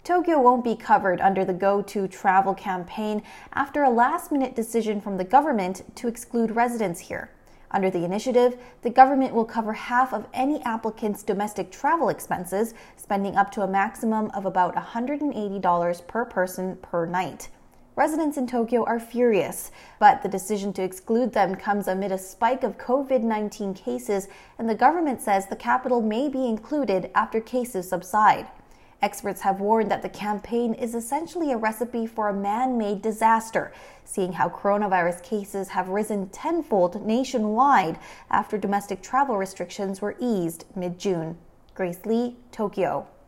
Tokyo won't be covered under the Go To Travel campaign after a last-minute decision from the government to exclude residents here. Under the initiative, the government will cover half of any applicant's domestic travel expenses, spending up to a maximum of about $180 per person per night. Residents in Tokyo are furious, but the decision to exclude them comes amid a spike of COVID-19 cases, and the government says the capital may be included after cases subside. Experts have warned that the campaign is essentially a recipe for a man-made disaster, seeing how coronavirus cases have risen tenfold nationwide after domestic travel restrictions were eased mid-June. Grace Lee, Tokyo.